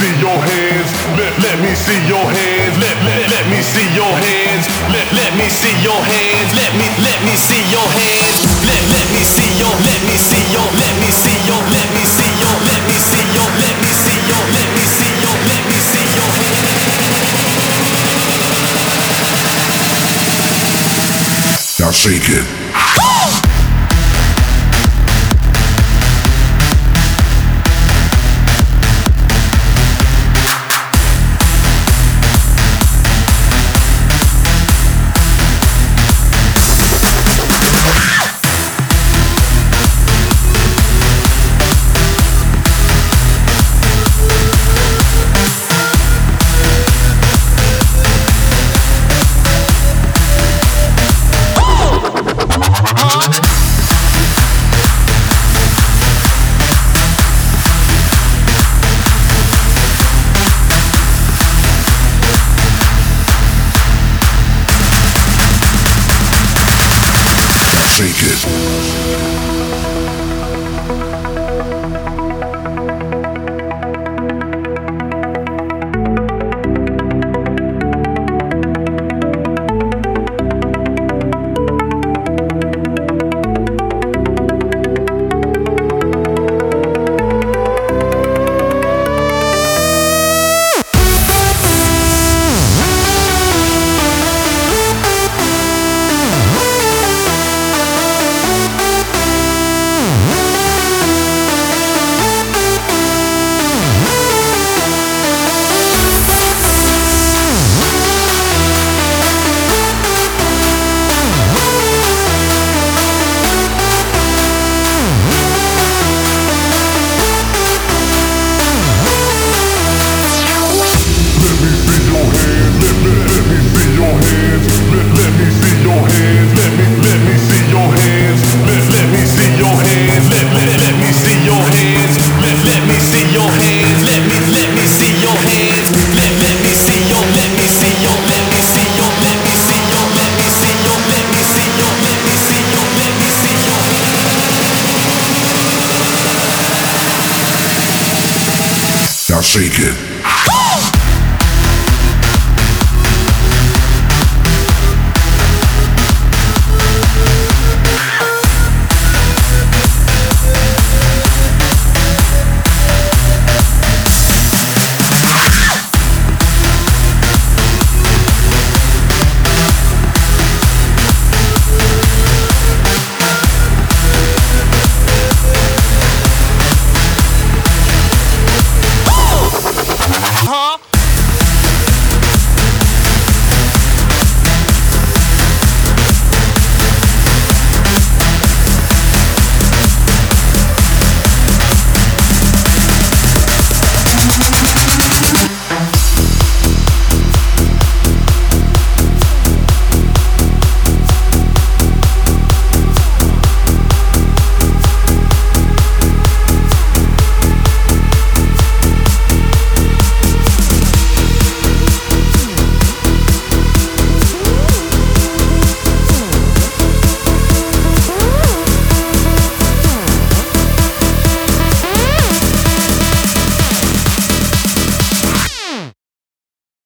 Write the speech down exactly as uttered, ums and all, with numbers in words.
see your hands. Let let me see your hands. Let let let me see your hands. Let let me see your hands. Let me let me see your hands. Let let me see your let me see your let me see your let me see your let me see your let me see your let me see your let me see your hands. Now shake it. Shake it. Now shake it.